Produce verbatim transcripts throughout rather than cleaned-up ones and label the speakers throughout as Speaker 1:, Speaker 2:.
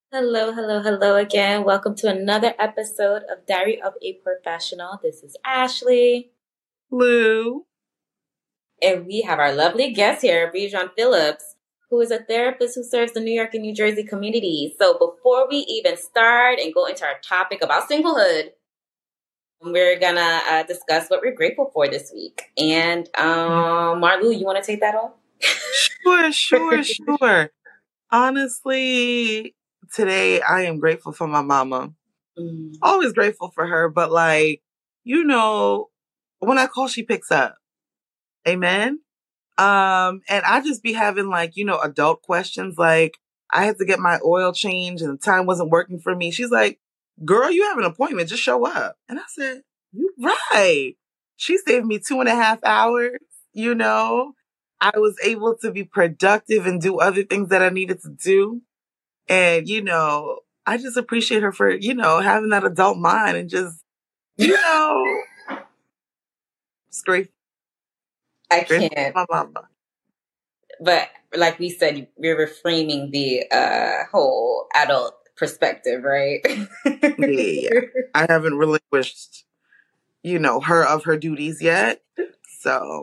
Speaker 1: Hello, hello, hello again. Welcome to another episode of Diary of a Professional. This is Ashley.
Speaker 2: Lou.
Speaker 1: And we have our lovely guest here, Bijan Phillips, who is a therapist who serves the New York and New Jersey community. So before we even start and go into our topic about singlehood, we're going to uh, discuss what we're grateful for this week. And um, Marlu, you want to take that on?
Speaker 2: Sure, sure, sure. Honestly, today I am grateful for my mama. Mm. Always grateful for her, but like, you know, when I call, she picks up. Amen. Um, and I just be having like, you know, adult questions. Like I had to get my oil changed and the time wasn't working for me. She's like, girl, you have an appointment. Just show up. And I said, you right. She saved me two and a half hours, you know. I was able to be productive and do other things that I needed to do. And, you know, I just appreciate her for, you know, having that adult mind and just, you know, it's great.
Speaker 1: I can't. My mama. But like we said, we're reframing the uh, whole adult perspective, right?
Speaker 2: yeah, yeah. I haven't relinquished, you know, her of her duties yet. So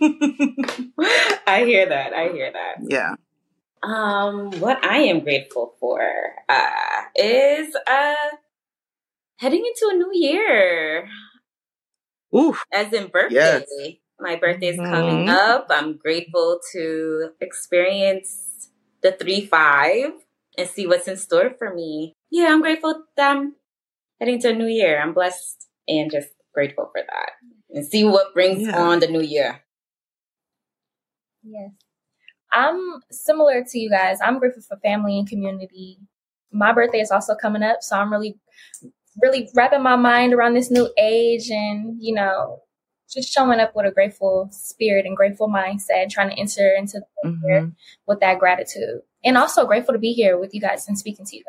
Speaker 1: I hear that. I hear that.
Speaker 2: Yeah.
Speaker 1: Um, what I am grateful for uh, is uh, heading into a new year.
Speaker 2: Oof.
Speaker 1: As in birthday.
Speaker 2: Yes.
Speaker 1: My birthday's mm-hmm. coming up. I'm grateful to experience the three five and see what's in store for me. Yeah, I'm grateful that I'm heading to a new year. I'm blessed and just grateful for that. And see what brings yeah. on the new year.
Speaker 3: Yes. I'm similar to you guys. I'm grateful for family and community. My birthday is also coming up, so I'm really, really wrapping my mind around this new age and, you know, just showing up with a grateful spirit and grateful mindset, trying to enter into the mm-hmm. year with that gratitude. And also grateful to be here with you guys and speaking to you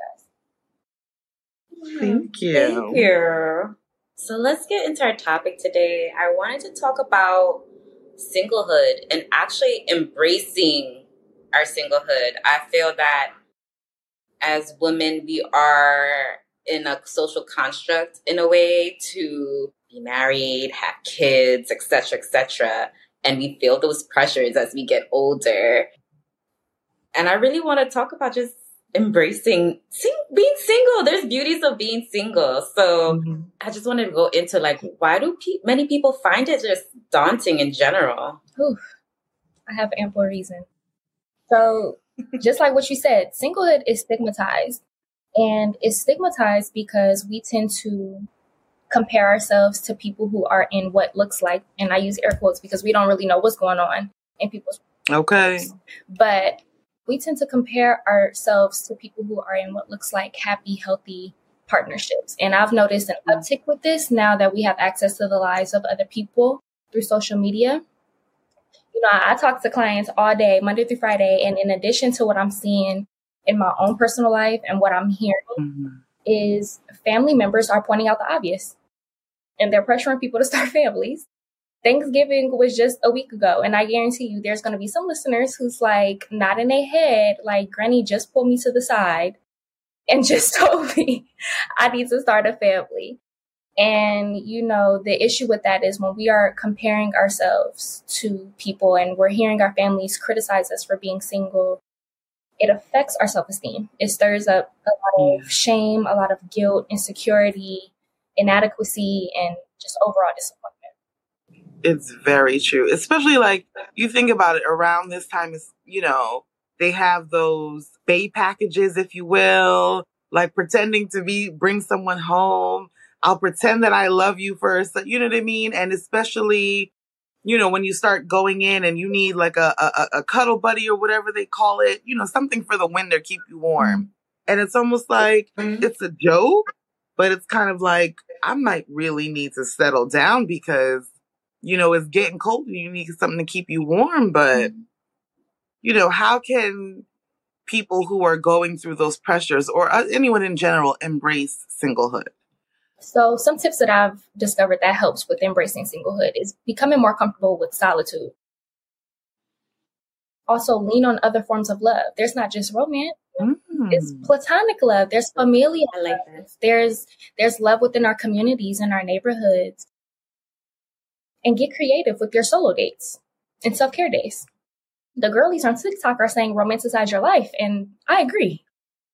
Speaker 2: guys. Thank you.
Speaker 1: Thank you. So let's get into our topic today. I wanted to talk about singlehood and actually embracing our singlehood. I feel that as women, we are in a social construct in a way to be married, have kids, et cetera, et cetera. And we feel those pressures as we get older. And I really want to talk about just embracing sing- being single. There's beauties of being single. So mm-hmm. I just wanted to go into like, why do pe- many people find it just daunting in general?
Speaker 3: Oof. I have ample reason. So just like what you said, singlehood is stigmatized. And it's stigmatized because we tend to compare ourselves to people who are in what looks like, and I use air quotes because we don't really know what's going on in people's
Speaker 2: okay.
Speaker 3: lives. But we tend to compare ourselves to people who are in what looks like happy, healthy partnerships. And I've noticed an uptick with this now that we have access to the lives of other people through social media. You know, I, I talk to clients all day, Monday through Friday. And in addition to what I'm seeing in my own personal life and what I'm hearing mm-hmm. is family members are pointing out the obvious. And they're pressuring people to start families. Thanksgiving was just a week ago. And I guarantee you there's going to be some listeners who's like nodding their head, like Granny just pulled me to the side and just told me I need to start a family. And, you know, the issue with that is when we are comparing ourselves to people and we're hearing our families criticize us for being single, it affects our self-esteem. It stirs up a lot of shame, a lot of guilt, insecurity, inadequacy, and just overall disappointment.
Speaker 2: It's very true. Especially like you think about it around this time is, you know, they have those bae packages, if you will, like pretending to be, bring someone home. I'll pretend that I love you first. You know what I mean? And especially, you know, when you start going in and you need like a, a, a cuddle buddy or whatever they call it, you know, something for the winter, keep you warm. Mm-hmm. And it's almost like mm-hmm. it's a joke, but it's kind of like, I might really need to settle down because, you know, it's getting cold and you need something to keep you warm. But, mm-hmm. you know, how can people who are going through those pressures or anyone in general embrace singlehood?
Speaker 3: So some tips that I've discovered that helps with embracing singlehood is becoming more comfortable with solitude. Also, lean on other forms of love. There's not just romance.
Speaker 2: Mm-hmm.
Speaker 3: It's platonic love. There's familial
Speaker 1: I like
Speaker 3: love.
Speaker 1: that.
Speaker 3: There's there's love within our communities and our neighborhoods. And get creative with your solo dates and self-care days. The girlies on TikTok are saying romanticize your life, and I agree.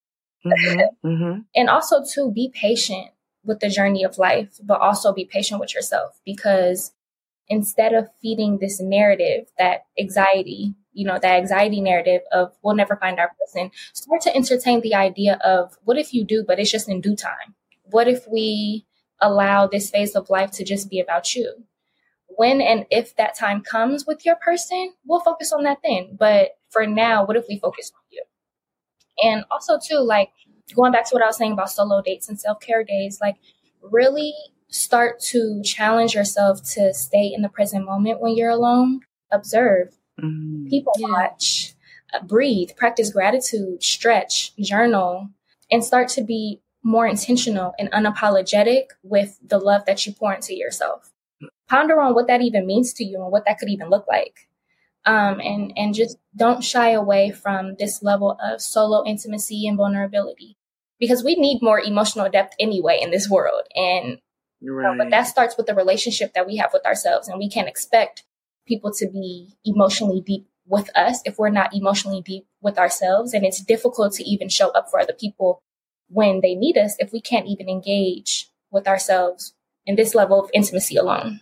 Speaker 2: Mm-hmm, mm-hmm.
Speaker 3: And also, to be patient with the journey of life, but also be patient with yourself, because instead of feeding this narrative, that anxiety, you know, that anxiety narrative of we'll never find our person, start to entertain the idea of what if you do, but it's just in due time? What if we allow this phase of life to just be about you? When and if that time comes with your person, we'll focus on that then. But for now, what if we focus on you? And also, too, like going back to what I was saying about solo dates and self-care days, like really start to challenge yourself to stay in the present moment when you're alone. Observe,
Speaker 2: Mm-hmm.
Speaker 3: people
Speaker 1: Yeah.
Speaker 3: watch, uh, breathe, practice gratitude, stretch, journal, and start to be more intentional and unapologetic with the love that you pour into yourself. Ponder on what that even means to you and what that could even look like. Um, and, and just don't shy away from this level of solo intimacy and vulnerability, because we need more emotional depth anyway in this world. And you know, but that starts with the relationship that we have with ourselves. And we can't expect people to be emotionally deep with us if we're not emotionally deep with ourselves. And it's difficult to even show up for other people when they need us if we can't even engage with ourselves in this level of intimacy alone.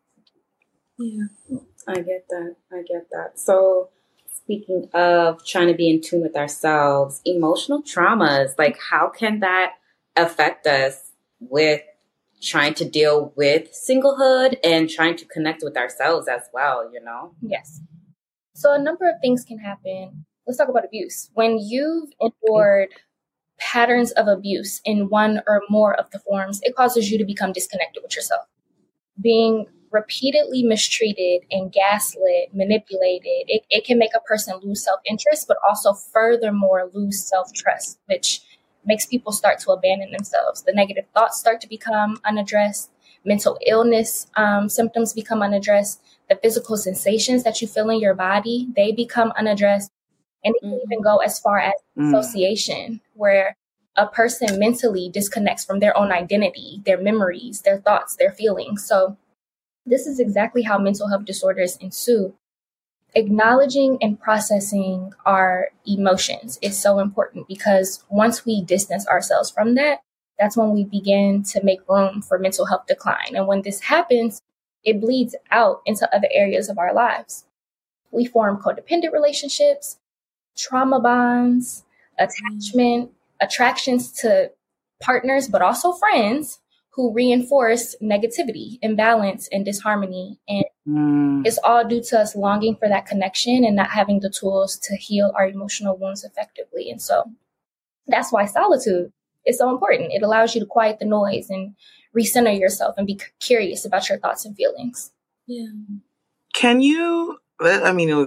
Speaker 1: Yeah, I get that. I get that. So speaking of trying to be in tune with ourselves, emotional traumas, like how can that affect us with trying to deal with singlehood and trying to connect with ourselves as well, you know?
Speaker 3: Yes. So a number of things can happen. Let's talk about abuse. When you've endured patterns of abuse in one or more of the forms, it causes you to become disconnected with yourself. Being repeatedly mistreated and gaslit, manipulated, it, it can make a person lose self-interest, but also furthermore lose self-trust, which makes people start to abandon themselves. The negative thoughts start to become unaddressed. Mental illness um, symptoms become unaddressed. The physical sensations that you feel in your body, they become unaddressed. And it can
Speaker 1: Mhm.
Speaker 3: even go as far as
Speaker 2: Mm.
Speaker 3: dissociation, where a person mentally disconnects from their own identity, their memories, their thoughts, their feelings. So this is exactly how mental health disorders ensue. Acknowledging and processing our emotions is so important, because once we distance ourselves from that, that's when we begin to make room for mental health decline. And when this happens, it bleeds out into other areas of our lives. We form codependent relationships, trauma bonds, attachment, attractions to partners, but also friends who reinforce negativity, imbalance, and disharmony. And
Speaker 2: Mm.
Speaker 3: it's all due to us longing for that connection and not having the tools to heal our emotional wounds effectively. And so that's why solitude is so important. It allows you to quiet the noise and recenter yourself and be c- curious about your thoughts and feelings.
Speaker 1: Yeah.
Speaker 2: Can you, I mean, it was-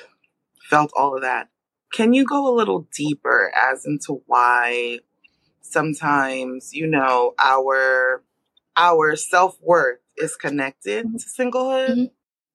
Speaker 2: felt all of that. Can you go a little deeper as into why sometimes, you know, our our self-worth is connected
Speaker 3: Mhm.
Speaker 2: to singlehood?
Speaker 3: Mhm.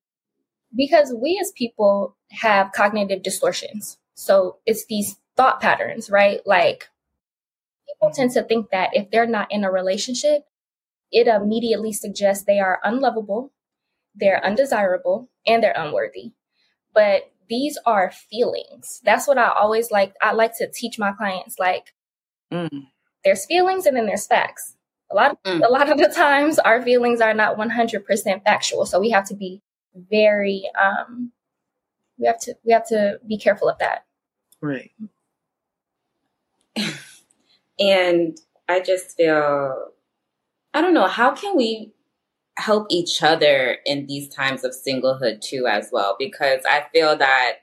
Speaker 3: Because we as people have cognitive distortions. So it's these thought patterns, right? Like people tend to think that if they're not in a relationship, it immediately suggests they are unlovable, they're undesirable, and they're unworthy. But these are feelings. That's what I always like. I like to teach my clients, like,
Speaker 2: Mm.
Speaker 3: there's feelings and then there's facts. A lot,
Speaker 1: Mm.
Speaker 3: a lot of the times our feelings are not one hundred percent factual. So we have to be very, um, we have to, we have to be careful of that.
Speaker 2: Right.
Speaker 1: And I just feel, I don't know, how can we help each other in these times of singlehood too as well? Because I feel that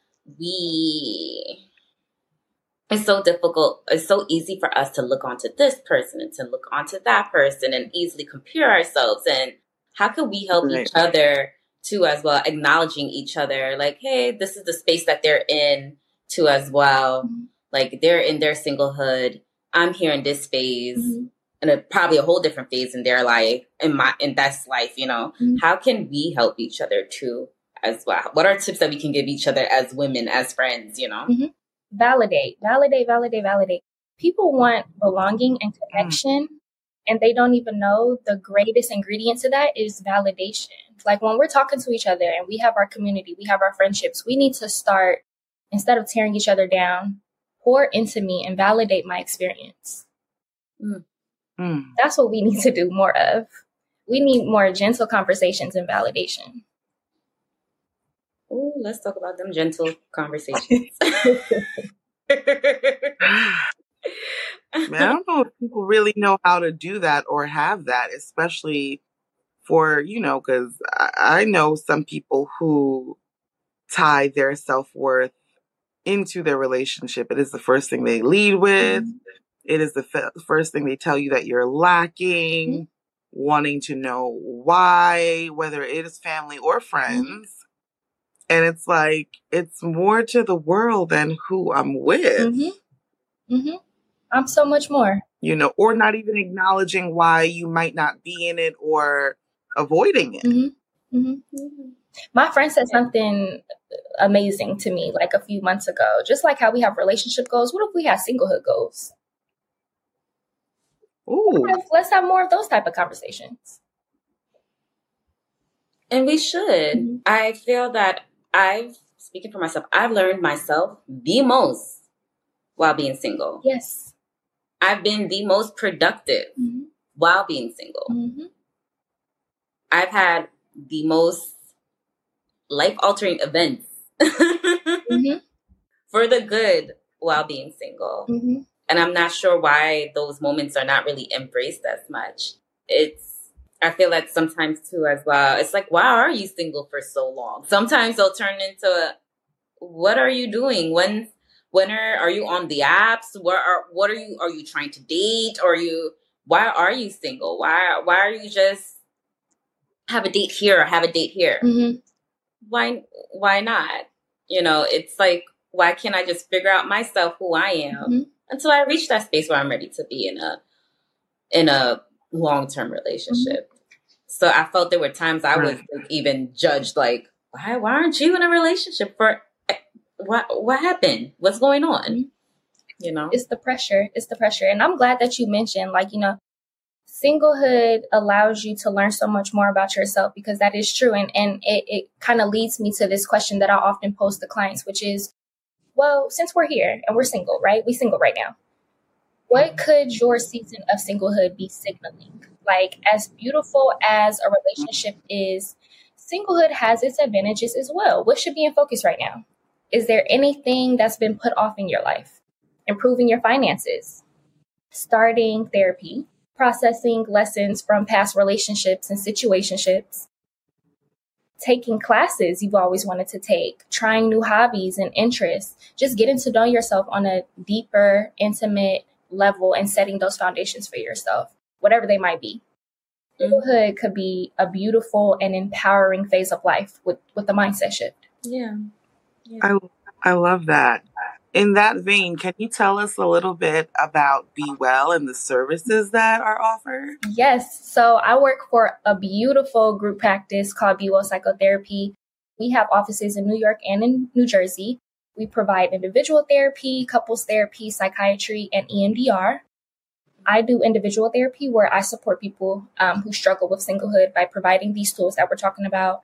Speaker 1: we, it's so difficult, it's so easy for us to look onto this person and to look onto that person and easily compare ourselves. And how can we help
Speaker 2: Right.
Speaker 1: each other too as well, acknowledging each other, like, hey, this is the space that they're in too as well.
Speaker 3: Mm-hmm.
Speaker 1: Like they're in their singlehood, I'm here in this phase,
Speaker 3: Mm-hmm.
Speaker 1: and a, probably a whole different phase in their life, in my in that's life, you know.
Speaker 3: Mm-hmm.
Speaker 1: How can we help each other too as well? What are tips that we can give each other as women, as friends, you know?
Speaker 3: Mm-hmm. validate, validate, validate, validate. People want belonging and connection, mm. and they don't even know the greatest ingredient to that is validation. Like when we're talking to each other and we have our community, we have our friendships, we need to start, instead of tearing each other down, pour into me and validate my experience. Mm. Mm. That's what we need to do more of. We need more gentle conversations and validation.
Speaker 1: Oh, let's talk about them gentle conversations.
Speaker 2: Man, I don't know if people really know how to do that or have that, especially for, you know, because I, I know some people who tie their self-worth into their relationship. It is the first thing they lead with. Mm-hmm. It is the f- first thing they tell you that you're lacking, mm-hmm. wanting to know why, whether it is family or friends. Mm-hmm. And it's like, it's more to the world than who I'm with.
Speaker 3: Mm-hmm. Mm-hmm. I'm so much more.
Speaker 2: You know, or not even acknowledging why you might not be in it or avoiding it.
Speaker 3: Mm-hmm. Mm-hmm. My friend said something amazing to me like a few months ago. Just like how we have relationship goals, what if we had singlehood goals?
Speaker 2: Ooh.
Speaker 3: Let's have more of those type of conversations.
Speaker 1: And we should. Mm-hmm. I feel that I've, speaking for myself, I've learned myself the most while being single.
Speaker 3: Yes.
Speaker 1: I've been the most productive mm-hmm. while being single. Mm-hmm. I've had the most life-altering events mm-hmm. for the good while being single. Mm-hmm. And I'm not sure why those moments are not really embraced as much. It's, I feel like sometimes too as well, it's like, why are you single for so long? Sometimes they'll turn into, what are you doing? When, when are, are you on the apps? Where are, what are you, are you trying to date? Or are you, why are you single? Why, why are you just have a date here or have a date here? Mm-hmm. Why, why not? You know, it's like, why can't I just figure out myself who I am mm-hmm. until I reach that space where I'm ready to be in a, in a long-term relationship. Mm-hmm. So I felt there were times I was like, even judged, like, why, why aren't you in a relationship for, what, what happened? What's going on? Mm-hmm. You know,
Speaker 3: it's the pressure. It's the pressure. And I'm glad that you mentioned, like, you know, singlehood allows you to learn so much more about yourself, because that is true. And, and it, it kind of leads me to this question that I often pose to clients, which is, well, since we're here and we're single, right? We single right now. What could your season of singlehood be signaling? Like, as beautiful as a relationship is, singlehood has its advantages as well. What should be in focus right now? Is there anything that's been put off in your life? Improving your finances, starting therapy, processing lessons from past relationships and situationships, taking classes you've always wanted to take, trying new hobbies and interests, just getting to know yourself on a deeper, intimate level and setting those foundations for yourself, whatever they might be. Singlehood could be a beautiful and empowering phase of life with, with the mindset shift.
Speaker 1: Yeah. yeah.
Speaker 2: I, I love that. In that vein, can you tell us a little bit about Be Well and the services that are offered?
Speaker 3: Yes. So I work for a beautiful group practice called Be Well Psychotherapy. We have offices in New York and in New Jersey. We provide individual therapy, couples therapy, psychiatry, and E M D R. I do individual therapy where I support people um, who struggle with singlehood by providing these tools that we're talking about.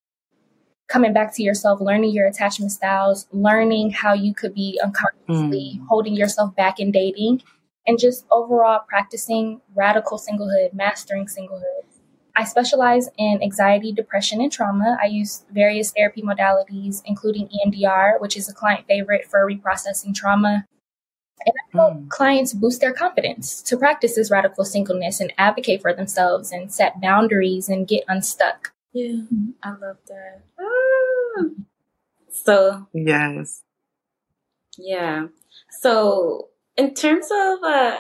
Speaker 3: Coming back to yourself, learning your attachment styles, learning how you could be unconsciously mm. holding yourself back in dating, and just overall practicing radical singlehood, mastering singlehood. I specialize in anxiety, depression, and trauma. I use various therapy modalities, including E M D R, which is a client favorite for reprocessing trauma. And I help mm. clients boost their confidence to practice this radical singleness and advocate for themselves and set boundaries and get unstuck.
Speaker 1: Yeah, I love that. Ah. So,
Speaker 2: yes.
Speaker 1: Yeah. So, in terms of uh,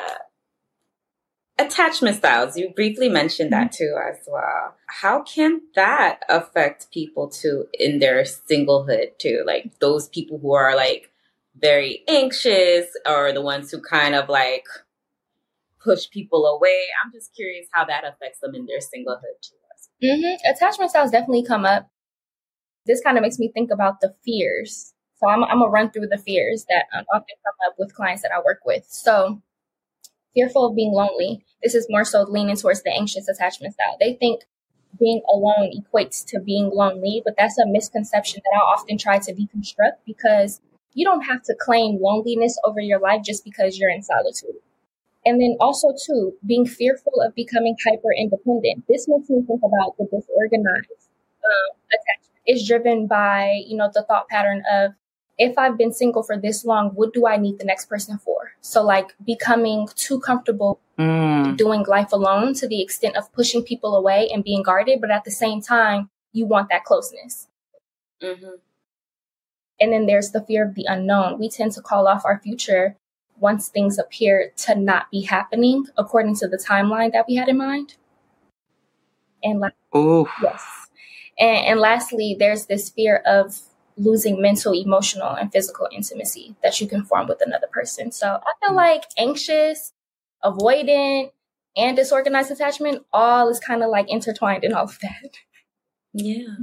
Speaker 1: attachment styles, you briefly mentioned that too as well. How can that affect people too in their singlehood too? Like those people who are like very anxious or the ones who kind of like push people away. I'm just curious how that affects them in their singlehood too.
Speaker 3: Mm-hmm. Attachment styles definitely come up. This kind of makes me think about the fears So I'm, I'm going to run through the fears that um, often come up with clients that I work with. So fearful of being lonely. This is more so leaning towards the anxious attachment style. They think being alone equates to being lonely, but that's a misconception that I often try to deconstruct, because you don't have to claim loneliness over your life just because you're in solitude. And then also, too, being fearful of becoming hyper independent. This makes me think about the disorganized um, attachment. It's driven by, you know, the thought pattern of, if I've been single for this long, what do I need the next person for? So like becoming too comfortable mm. doing life alone to the extent of pushing people away and being guarded. But at the same time, you want that closeness. Mm-hmm. And then there's the fear of the unknown. We tend to call off our future once things appear to not be happening according to the timeline that we had in mind. And la- yes. And, and lastly, there's this fear of losing mental, emotional, and physical intimacy that you can form with another person. So I feel like anxious, avoidant, and disorganized attachment, all is kind of like intertwined in all of that.
Speaker 1: Yeah.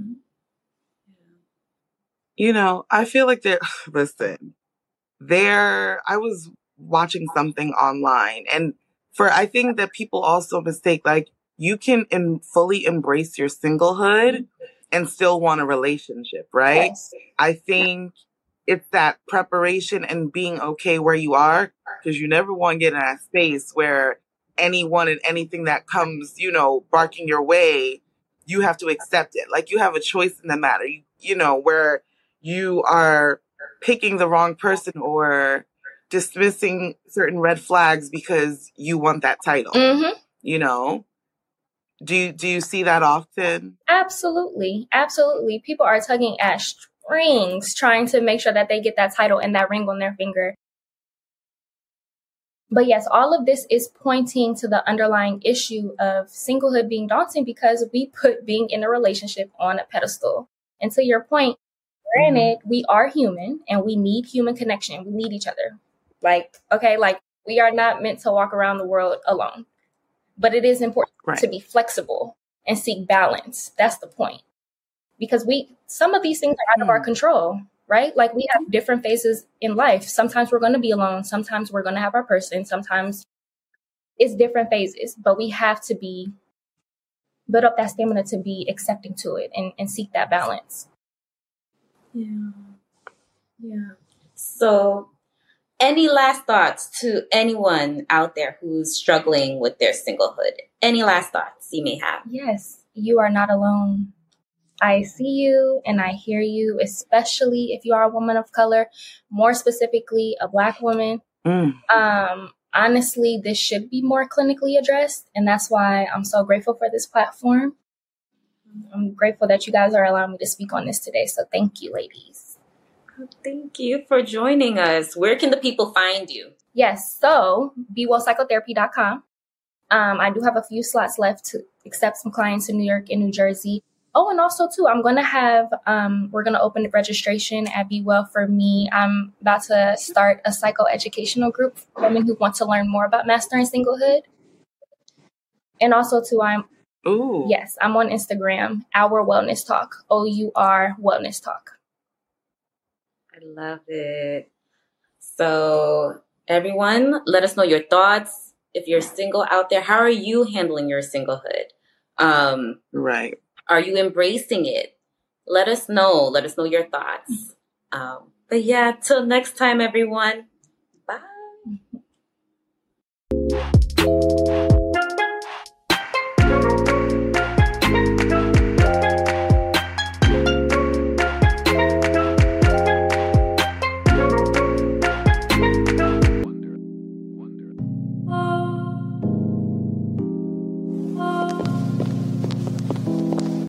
Speaker 2: You know, I feel like there, listen, there, I was watching something online, and for, I think that people also mistake, like, you can in, fully embrace your singlehood and still want a relationship, right?
Speaker 3: Yes.
Speaker 2: I think it's that preparation and being okay where you are, because you never want to get in that space where anyone and anything that comes, you know, barking your way, you have to accept it. Like, you have a choice in the matter, you, you know, where you are picking the wrong person or dismissing certain red flags because you want that title,
Speaker 3: mm-hmm.
Speaker 2: you know? Do you, do you see that often?
Speaker 3: Absolutely. Absolutely. People are tugging at strings trying to make sure that they get that title and that ring on their finger. But yes, all of this is pointing to the underlying issue of singlehood being daunting, because we put being in a relationship on a pedestal. And to your point, granted, mm-hmm. we are human and we need human connection. We need each other. Like, okay, like we are not meant to walk around the world alone. But it is important right. to be flexible and seek balance. That's the point. Because we, some of these things are out mm. of our control, right? Like, we have different phases in life. Sometimes we're going to be alone. Sometimes we're going to have our person. Sometimes it's different phases, but we have to be, build up that stamina to be accepting to it and, and seek that balance.
Speaker 1: Yeah. Yeah. So, any last thoughts to anyone out there who's struggling with their singlehood? Any last thoughts you may have?
Speaker 3: Yes, you are not alone. I see you and I hear you, especially if you are a woman of color, more specifically a Black woman. Mm. Um, honestly, this should be more clinically addressed, and that's why I'm so grateful for this platform. I'm grateful that you guys are allowing me to speak on this today, so thank you, ladies.
Speaker 1: Thank you for joining us. Where can the people find you?
Speaker 3: Yes, so be well psychotherapy dot com. Um, I do have a few slots left to accept some clients in New York and New Jersey. Oh, and also, too, I'm going to have, um, we're going to open registration at Be Well for Me. I'm about to start a psychoeducational group for women who want to learn more about mastering singlehood. And also, too, I'm,
Speaker 2: Ooh.
Speaker 3: yes, I'm on Instagram, Our Wellness Talk, O U R Wellness Talk.
Speaker 1: I love it. So everyone, let us know your thoughts. If you're single out there, how are you handling your singlehood? Um,
Speaker 2: right.
Speaker 1: Are you embracing it? Let us know. Let us know your thoughts. Um, but yeah, till next time, everyone. Bye.